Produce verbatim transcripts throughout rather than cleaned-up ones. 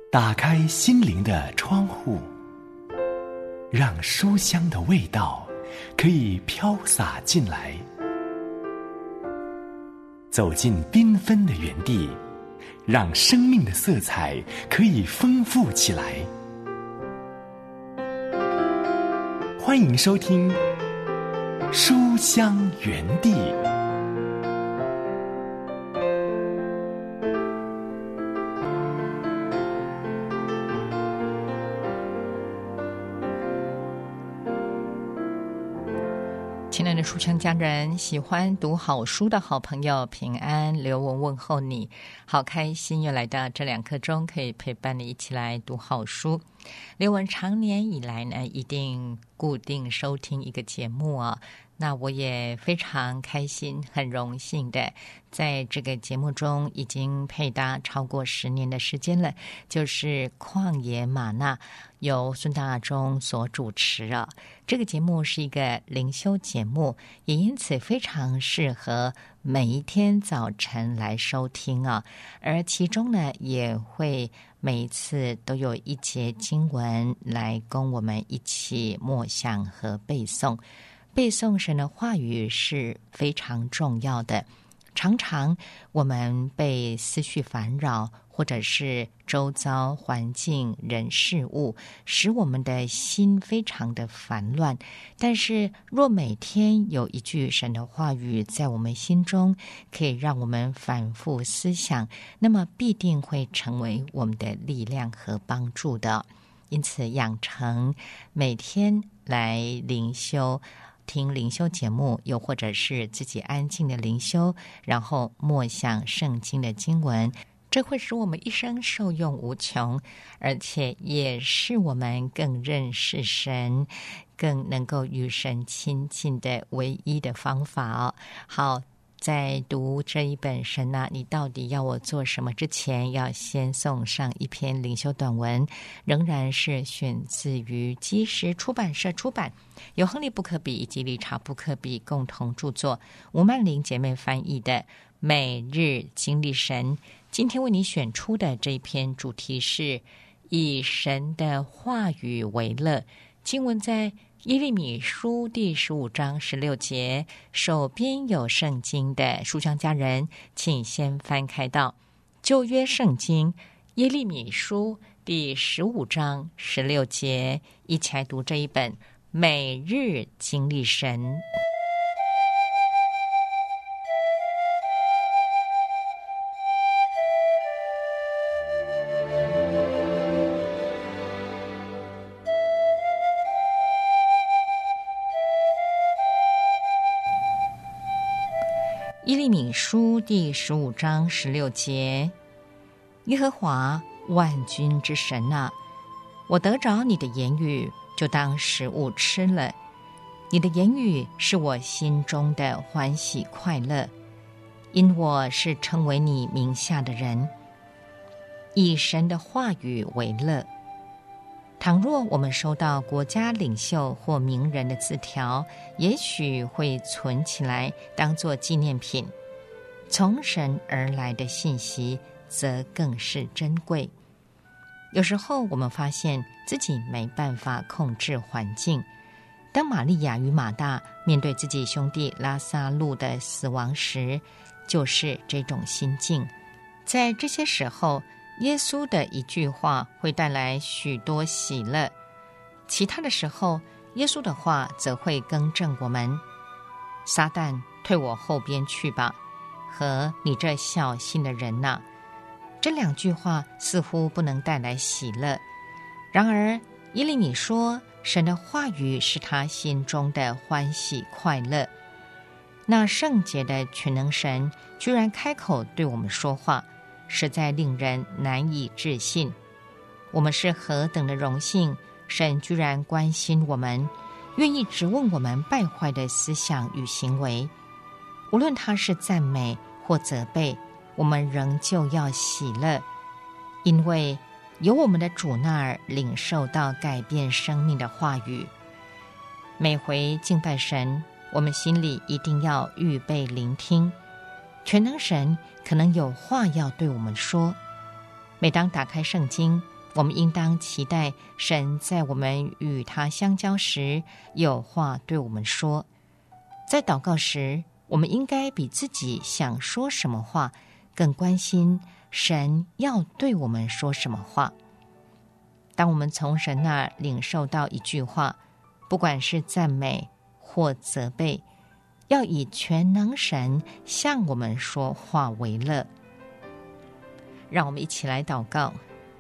打开心灵的窗户，让书香的味道可以飘洒进来。走进缤纷的园地，让生命的色彩可以丰富起来。欢迎收听书香园地。 亲爱的书香家人，喜欢读好书的好朋友，平安，刘文问候你，好开心又来到这两刻钟，可以陪伴你一起来读好书。刘文长年以来呢，一定固定收听一个节目啊，那我也非常开心，很荣幸的在这个节目中已经配搭超过十年的时间了，就是旷野吗哪，由孙大中所主持啊。这个节目是一个灵修节目，也因此非常适合每一天早晨来收听啊。而其中呢，也会每一次都有一节经文来供我们一起默想和背诵。背诵神的话语是非常重要的，常常我们被思绪烦扰，或者是周遭环境人事物使我们的心非常的烦乱，但是若每天有一句神的话语在我们心中，可以让我们反复思想，那么必定会成为我们的力量和帮助的。因此养成每天来灵修，听灵修节目，又或者是自己安静的灵修，然后默想圣经的经文，这会使我们一生受用无穷，而且也是我们更认识神，更能够与神亲近的唯一的方法哦。好，在读这一本神啊，你到底要我做什么之前，要先送上一篇灵修短文，仍然是选自于基石出版社出版，由亨利布克比以及理查布克比共同著作，吴曼玲姐妹翻译的《每日经历神》。今天为你选出的这一篇主题是以神的话语为乐，经文在耶利米书第十五章十六节，手边有圣经的书香家人，请先翻开到旧约圣经耶利米书第十五章十六节，一起来读这一本每日经历神。耶利米书第十五章十六节，耶和华万军之神啊，我得着你的言语，就当食物吃了。你的言语是我心中的欢喜快乐，因我是称为你名下的人。以神的话语为乐。倘若我们收到国家领袖或名人的字条，也许会存起来当作纪念品。从神而来的信息则更是珍贵。有时候我们发现自己没办法控制环境。当玛利亚与马大面对自己兄弟拉撒路的死亡时，就是这种心境。在这些时候，耶稣的一句话会带来许多喜乐，其他的时候，耶稣的话则会更正我们。撒旦，退我后边去吧，和你这小心的人哪，这两句话似乎不能带来喜乐。然而耶利米说，神的话语是他心中的欢喜快乐。那圣洁的全能神居然开口对我们说话，实在令人难以置信。我们是何等的荣幸，神居然关心我们，愿意质问我们败坏的思想与行为。无论他是赞美或责备，我们仍旧要喜乐，因为由我们的主那儿领受到改变生命的话语。每回敬拜神，我们心里一定要预备聆听，全能神可能有话要对我们说。每当打开圣经， 我们应当期待神在我们与他相交时有话对我们说。在祷告时，我们应该比自己想说什么话更关心神要对我们说什么话。当我们从神那儿领受到一句话，不管是赞美或责备，要以全能神向我们说话为乐。让我们一起来祷告。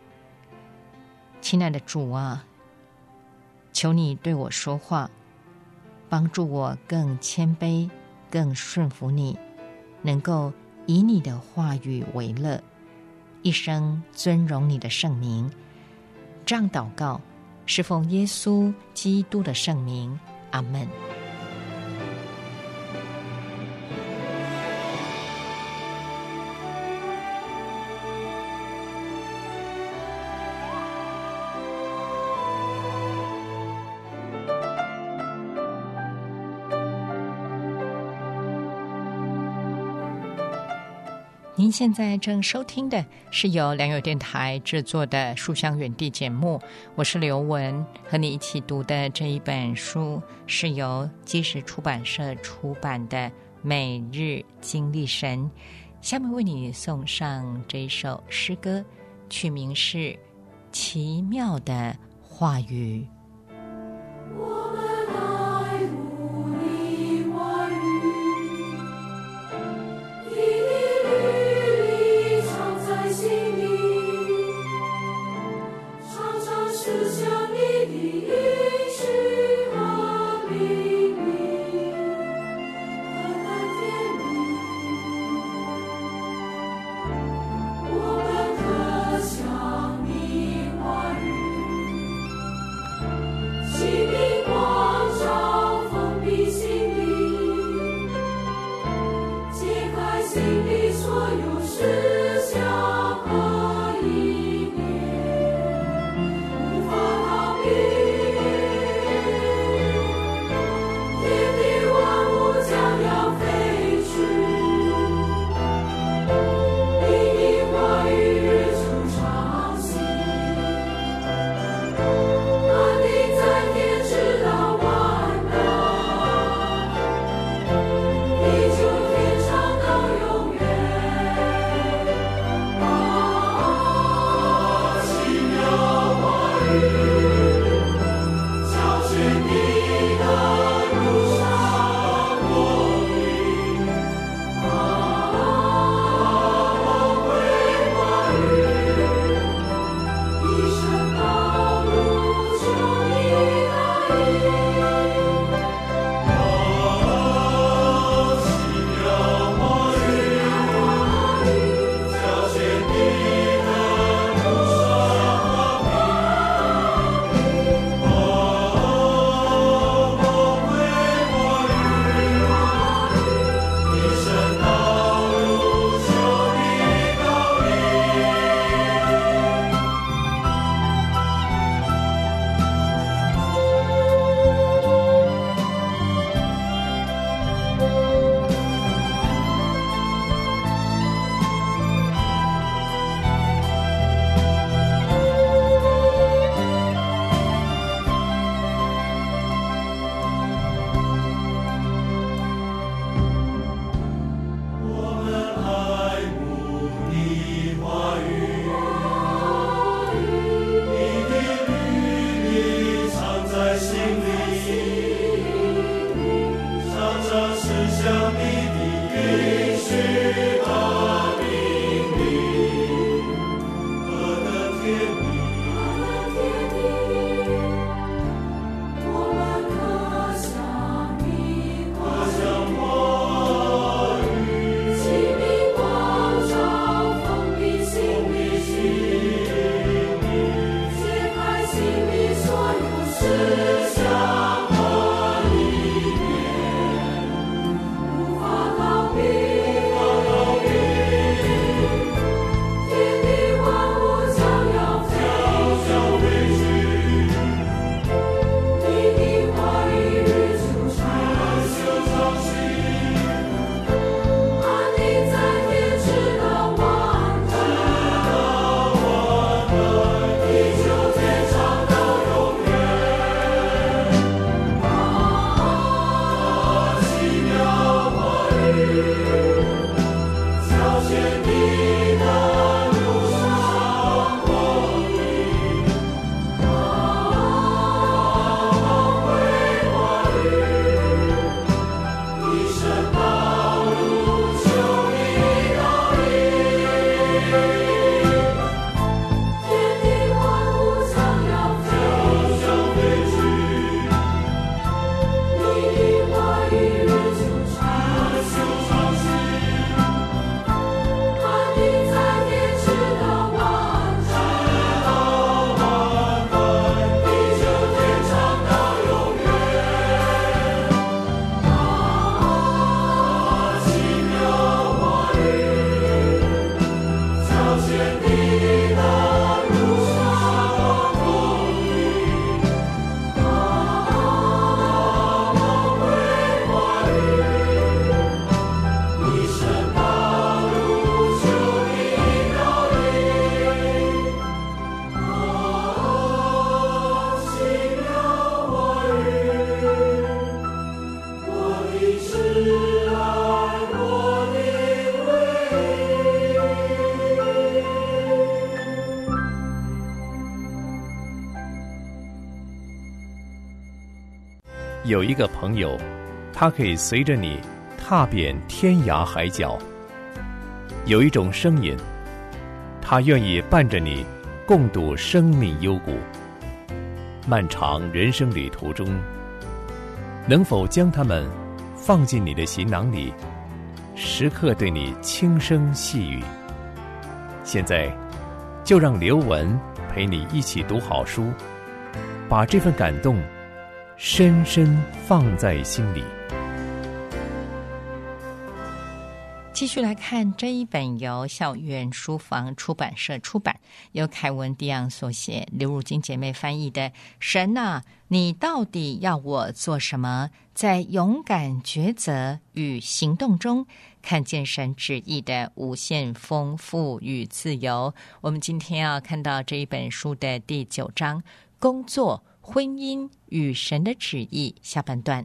亲爱的主啊，求你对我说话，帮助我更谦卑，更顺服你，能够以你的话语为乐，一生尊荣你的圣名。这样祷告是奉耶稣基督的圣名，阿们。您现在正收听的是由良友电台制作的书香远地节目，我是刘文，和你一起读的这一本书是由基石出版社出版的《每日经历神》。下面为你送上这一首诗歌，曲名是《奇妙的话语》。 启明有一个朋友，他可以随着你踏遍天涯海角；有一种声音，他愿意伴着你共度生命幽谷。漫长人生旅途中，能否将他们放进你的行囊里，时刻对你轻声细语？现在，就让刘文陪你一起读好书，把这份感动深深放在心里。 继续来看这一本由校园书房出版社出版，由凯文·迪昂所写，刘汝金姐妹翻译的《神啊，你到底要我做什么？在勇敢抉择与行动中，看见神旨意的无限丰富与自由。我们今天要看到这一本书的第九章，工作、婚姻与神的旨意下半段。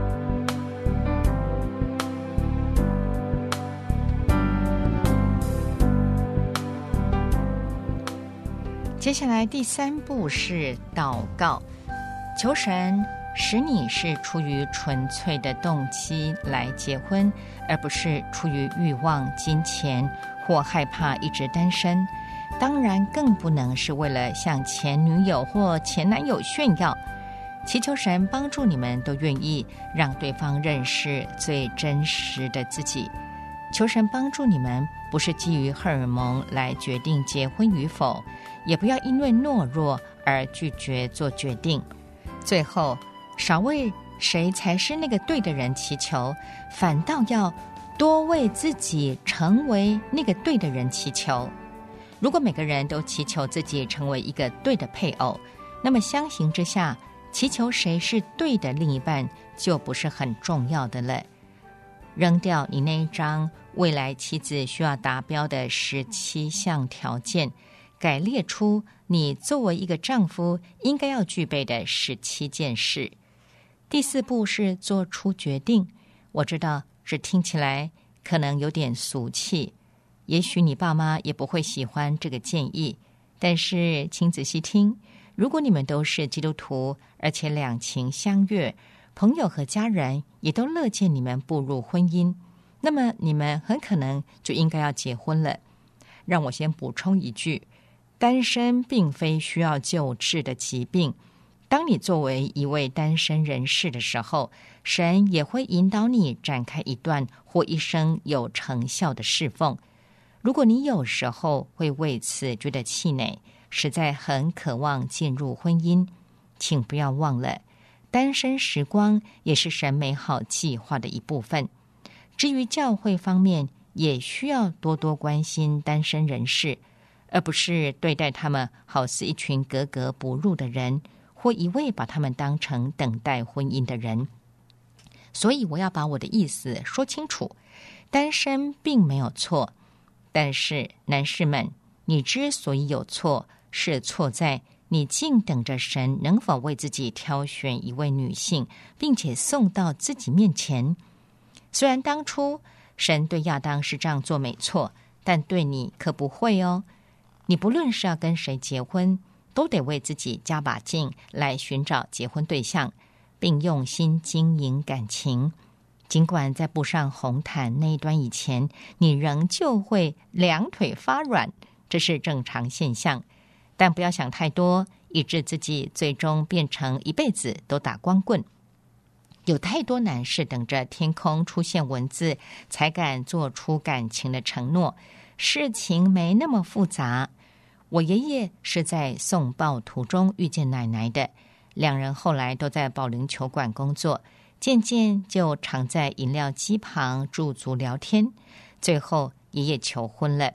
接下来第三步是祷告，求神使你是出于纯粹的动机来结婚，而不是出于欲望、金钱或害怕一直单身。当然更不能是为了向前女友或前男友炫耀。祈求神帮助你们都愿意让对方认识最真实的自己。求神帮助你们不是基于荷尔蒙来决定结婚与否，也不要因为懦弱而拒绝做决定。最后，少为谁才是那个对的人祈求，反倒要多为自己成为那个对的人祈求。如果每个人都祈求自己成为一个对的配偶，那么相形之下，祈求谁是对的另一半就不是很重要的了。扔掉你那一张未来妻子需要达标的十七项条件，改列出你作为一个丈夫应该要具备的十七件事。第四步是做出决定。我知道这听起来可能有点俗气，也许你爸妈也不会喜欢这个建议，但是请仔细听，如果你们都是基督徒，而且两情相悦，朋友和家人也都乐见你们步入婚姻，那么你们很可能就应该要结婚了。让我先补充一句，单身并非需要救治的疾病。当你作为一位单身人士的时候，神也会引导你展开一段或一生有成效的侍奉。如果你有时候会为此觉得气馁，实在很渴望进入婚姻，请不要忘了，单身时光也是神美好计划的一部分。至于教会方面，也需要多多关心单身人士，而不是对待他们好似一群格格不入的人，或一味把他们当成等待婚姻的人。所以我要把我的意思说清楚，单身并没有错，但是男士们，你之所以有错，是错在你竟等着神能否为自己挑选一位女性，并且送到自己面前。虽然当初神对亚当是这样做没错，但对你可不会哦。你不论是要跟谁结婚，都得为自己加把劲来寻找结婚对象，并用心经营感情。尽管在步上红毯那一端以前，你仍旧会两腿发软，这是正常现象，但不要想太多，以致自己最终变成一辈子都打光棍。有太多男士等着天空出现文字，才敢做出感情的承诺。事情没那么复杂。我爷爷是在送报途中遇见奶奶的，两人后来都在保龄球馆工作，渐渐就常在饮料机旁驻足聊天。最后爷爷求婚了，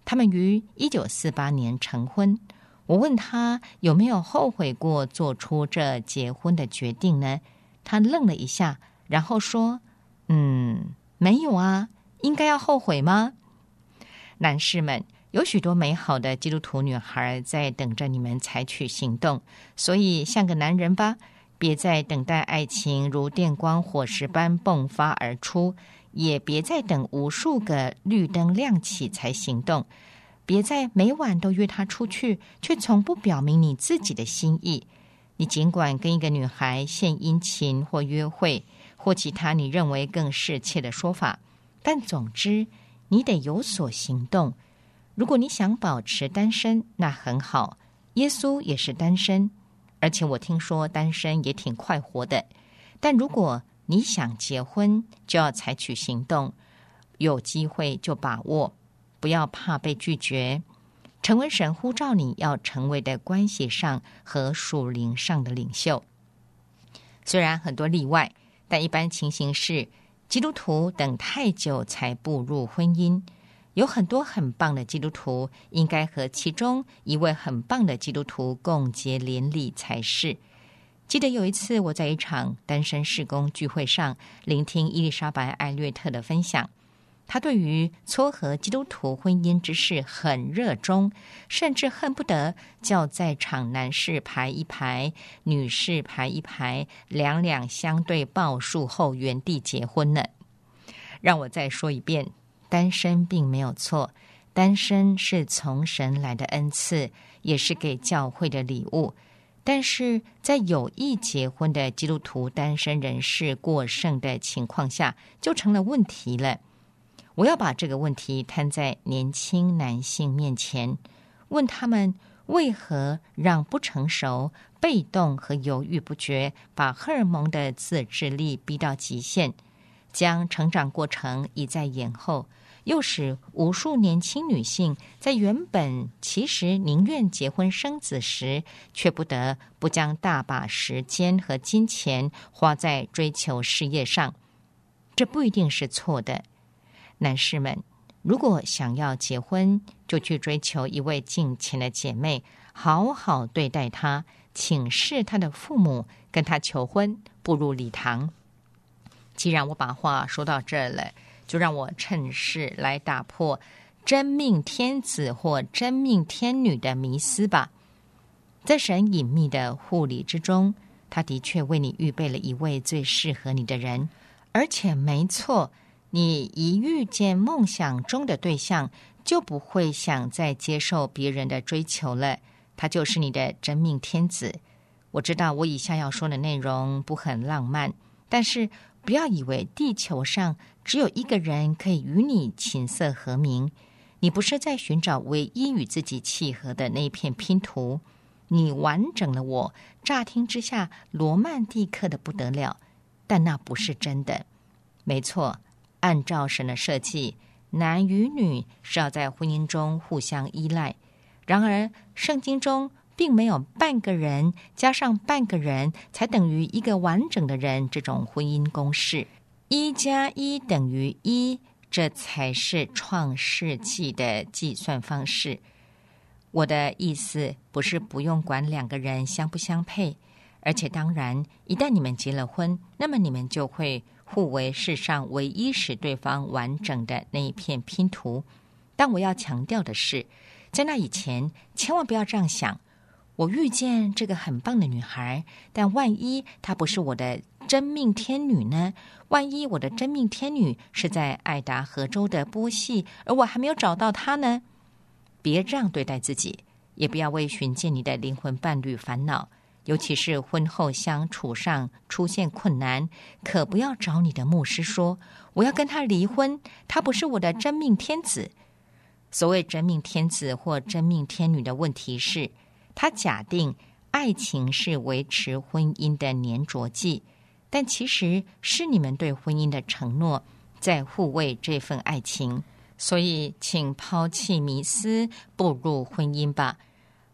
他们于一九四八年成婚。我问他有没有后悔过做出这结婚的决定呢？他愣了一下，然后说：嗯，没有啊，应该要后悔吗？男士们，有许多美好的基督徒女孩在等着你们采取行动，所以像个男人吧，别再等待爱情如电光火石般迸发而出，也别再等无数个绿灯亮起才行动，别再每晚都约她出去，却从不表明你自己的心意。你尽管跟一个女孩献殷勤或约会，或其他你认为更适切的说法，但总之你得有所行动。如果你想保持单身，那很好，耶稣也是单身，而且我听说单身也挺快活的。但如果你想结婚，就要采取行动，有机会就把握，不要怕被拒绝，成为神呼召你要成为的关系上和属灵上的领袖。虽然很多例外，但一般情形是基督徒等太久才步入婚姻。有很多很棒的基督徒，应该和其中一位很棒的基督徒共结连理才是。记得有一次我在一场单身事工聚会上聆听伊丽莎白·艾略特的分享，她对于撮合基督徒婚姻之事很热衷，甚至恨不得叫在场男士排一排，女士排一排，两两相对抱树后原地结婚呢。让我再说一遍，单身并没有错，单身是从神来的恩赐，也是给教会的礼物。但是在有意结婚的基督徒单身人士过剩的情况下，就成了问题了。我要把这个问题摊在年轻男性面前，问他们为何让不成熟、被动和犹豫不决，把荷尔蒙的自制力逼到极限，将成长过程一再延后，又使无数年轻女性在原本其实宁愿结婚生子时，却不得不将大把时间和金钱花在追求事业上。这不一定是错的。男士们，如果想要结婚，就去追求一位敬虔的姐妹，好好对待她，请示她的父母，跟她求婚，步入礼堂。既然我把话说到这儿了，就让我趁势来打破真命天子或真命天女的迷思吧。在神隐秘的护理之中，他的确为你预备了一位最适合你的人，而且没错，你一遇见梦想中的对象，就不会想再接受别人的追求了，他就是你的真命天子。我知道我以下要说的内容不很浪漫，但是不要以为地球上只有一个人可以与你琴瑟和鸣，你不是在寻找唯一与自己契合的那一片拼图，你完整了我，乍听之下罗曼蒂克的不得了，但那不是真的。没错，按照神的设计，男与女是要在婚姻中互相依赖，然而圣经中并没有半个人加上半个人才等于一个完整的人这种婚姻公式。一加一等于一，这才是创世纪的计算方式。我的意思不是不用管两个人相不相配，而且当然，一旦你们结了婚，那么你们就会互为世上唯一使对方完整的那一片拼图。但我要强调的是，在那以前，千万不要这样想。我遇见这个很棒的女孩，但万一她不是我的真命天女呢？万一我的真命天女是在爱达荷州的波西，而我还没有找到她呢？别这样对待自己，也不要为寻见你的灵魂伴侣烦恼，尤其是婚后相处上出现困难，可不要找你的牧师说，我要跟他离婚，他不是我的真命天子。所谓真命天子或真命天女的问题是，他假定爱情是维持婚姻的粘着剂，但其实是你们对婚姻的承诺在护卫这份爱情。所以请抛弃迷思，步入婚姻吧。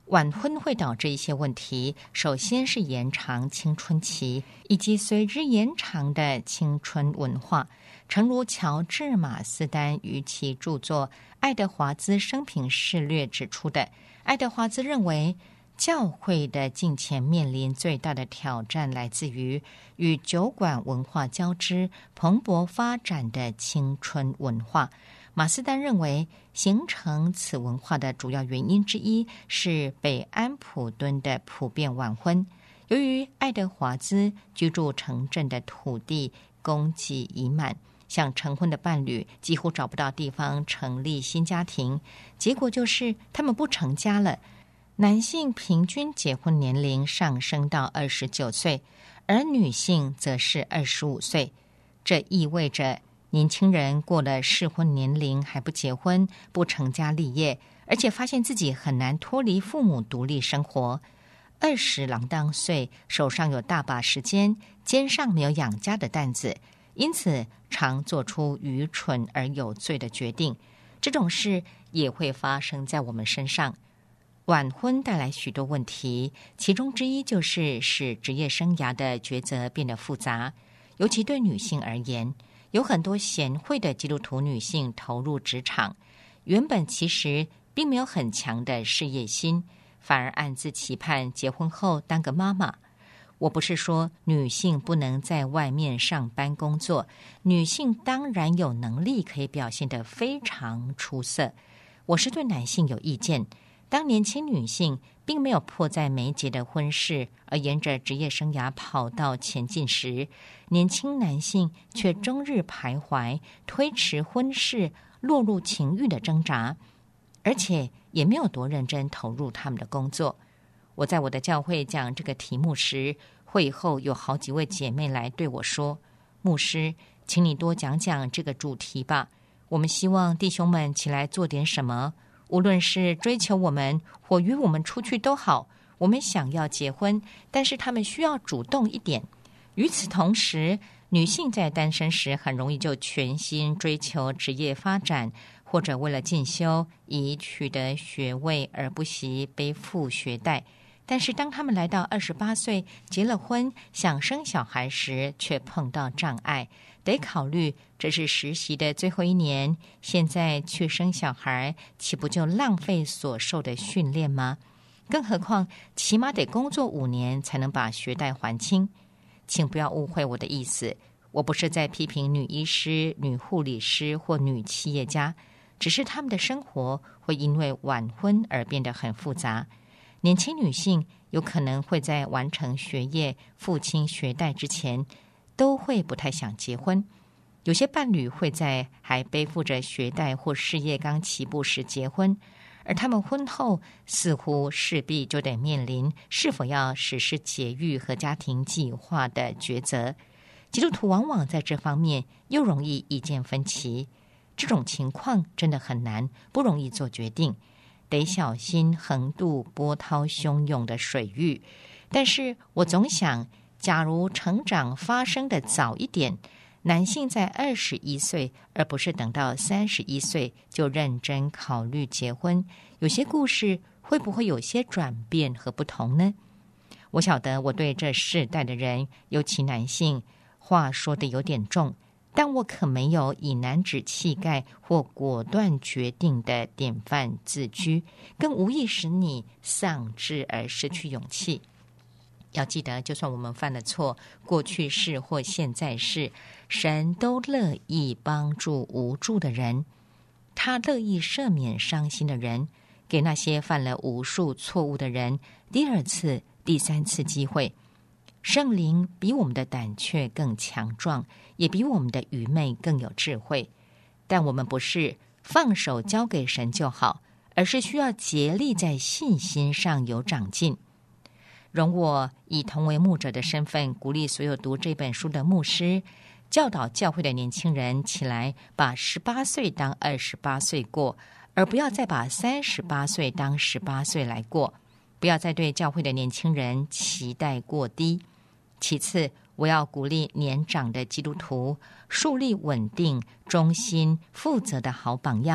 晚婚会导致一些问题，首先是延长青春期，以及随之延长的青春文化。诚如乔治·马斯丹于其著作《爱德华兹生平事略》指出的，爱德华兹认为教会的近前面临最大的挑战来自于与酒馆文化交织、蓬勃发展的青春文化。马斯丹认为，形成此文化的主要原因之一是北安普敦的普遍晚婚。由于爱德华兹居住城镇的土地供给已满，想成婚的伴侣几乎找不到地方成立新家庭，结果就是他们不成家了。男性平均结婚年龄上升到二十九岁，而女性则是二十五岁。这意味着年轻人过了适婚年龄还不结婚、不成家立业，而且发现自己很难脱离父母独立生活。二十郎当岁，手上有大把时间，肩上没有养家的担子，因此常做出愚蠢而有罪的决定。这种事也会发生在我们身上。晚婚带来许多问题，其中之一就是使职业生涯的抉择变得复杂，尤其对女性而言。有很多贤惠的基督徒女性投入职场，原本其实并没有很强的事业心，反而暗自期盼结婚后当个妈妈。我不是说女性不能在外面上班工作，女性当然有能力可以表现得非常出色。我是对男性有意见，当年轻女性并没有迫在眉睫的婚事而沿着职业生涯跑道前进时，年轻男性却终日徘徊，推迟婚事，落入情欲的挣扎，而且也没有多认真投入他们的工作。我在我的教会讲这个题目时，会后有好几位姐妹来对我说，牧师，请你多讲讲这个主题吧，我们希望弟兄们起来做点什么，无论是追求我们或约我们出去都好，我们想要结婚，但是他们需要主动一点。与此同时，女性在单身时很容易就全心追求职业发展，或者为了进修以取得学位而不惜背负学贷。但是当他们来到二十八岁结了婚想生小孩时，却碰到障碍，得考虑这是实习的最后一年，现在去生小孩岂不就浪费所受的训练吗？更何况起码得工作五年才能把学贷还清。请不要误会我的意思，我不是在批评女医师、女护理师或女企业家，只是他们的生活会因为晚婚而变得很复杂。年轻女性有可能会在完成学业、付清学贷之前，都会不太想结婚。有些伴侣会在还背负着学贷或事业刚起步时结婚，而他们婚后似乎势必就得面临是否要实施节育和家庭计划的抉择。基督徒往往在这方面又容易意见分歧，这种情况真的很难，不容易做决定，得小心横渡波涛汹涌的水域。但是我总想，假如成长发生的早一点，男性在二十一岁，而不是等到三十一岁就认真考虑结婚，有些故事会不会有些转变和不同呢？我晓得我对这世代的人，尤其男性，话说得有点重，但我可没有以男子气概或果断决定的典范自居，更无意使你丧志而失去勇气。要记得，就算我们犯了错，过去式或现在式，神都乐意帮助无助的人，他乐意赦免伤心的人，给那些犯了无数错误的人第二次、第三次机会。圣灵比我们的胆怯更强壮，也比我们的愚昧更有智慧，但我们不是放手交给神就好，而是需要竭力在信心上有长进。容我以同为牧者的身份，鼓励所有读这本书的牧师，教导教会的年轻人起来，把十八岁当二十八岁过，而不要再把三十八岁当十八岁来过。不要再对教会的年轻人期待过低。其次，我要鼓励年长的基督徒树立稳定、忠心、负责的好榜样，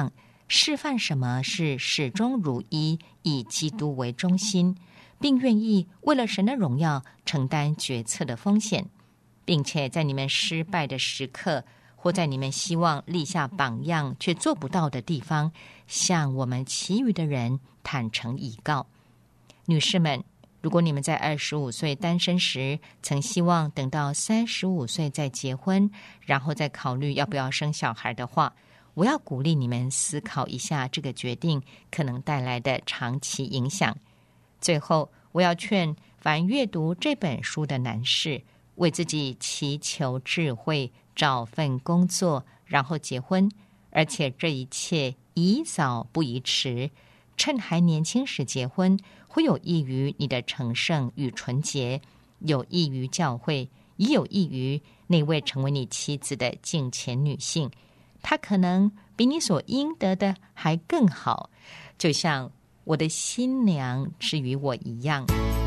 示范什么是始终如一，以基督为中心，并愿意为了神的荣耀承担决策的风险，并且在你们失败的时刻，或在你们希望立下榜样却做不到的地方，向我们其余的人坦诚以告。女士们，如果你们在二十五岁单身时，曾希望等到三十五岁再结婚，然后再考虑要不要生小孩的话，我要鼓励你们思考一下这个决定可能带来的长期影响。最后，我要劝凡阅读这本书的男士，为自己祈求智慧，找份工作，然后结婚，而且这一切宜早不宜迟。趁还年轻时结婚，会有益于你的成圣与纯洁，有益于教会，也有益于那位成为你妻子的敬虔女性。她可能比你所应得的还更好，就像我的新娘之于我一样。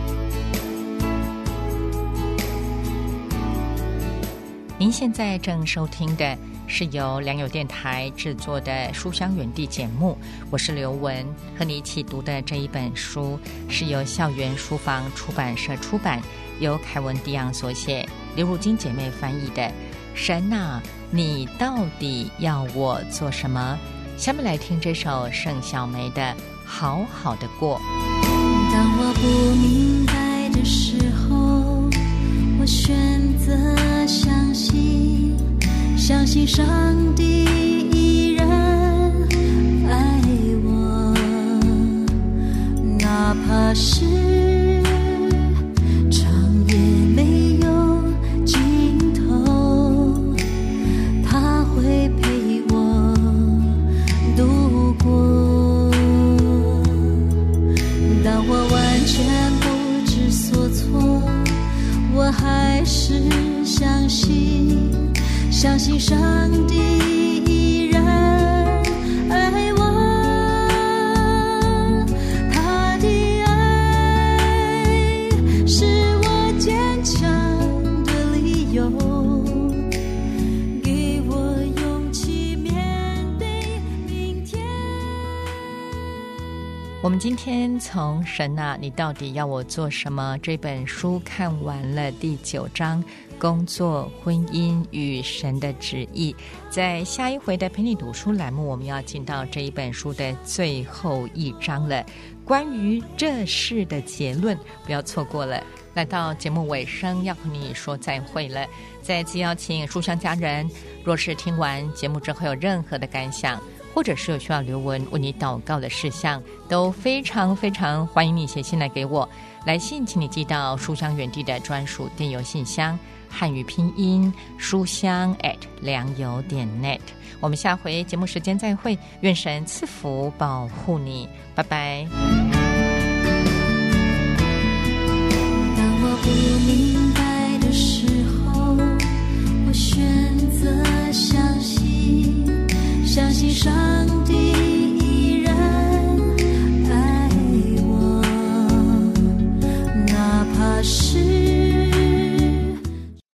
您现在正收听的是由良友电台制作的书香园地节目，我是刘文，和你一起读的这一本书是由校园书房出版社出版，由凯文迪昂所写，刘如金姐妹翻译的《神啊，你到底要我做什么》。下面来听这首盛小梅的《好好的过》。 当我不明白的时候，我选择相信，相信上帝依然爱我，哪怕是长夜没有尽头，他会陪我度过。当我完全不知所措，我还是相信，相信上帝依然爱我，他的爱是我坚强的理由，给我勇气面对明天。 我们今天从《神啊，你到底要我做什么》这本书看完了第九章，工作、婚姻与神的旨意。在下一回的陪你读书栏目，我们要进到这一本书的最后一章了，关于这事的结论，不要错过了。来到节目尾声，要和你说再会了。再次邀请书香家人，若是听完节目之后有任何的感想，或者是有需要刘文为你祷告的事项，都非常非常欢迎你写信来给我。来信请你寄到书香园地的专属电邮信箱，汉语拼音书香 at 良友点 net。 我们下回节目时间再会，愿神赐福保护你，拜拜。 当我不明白的时候，我选择相信，相信上帝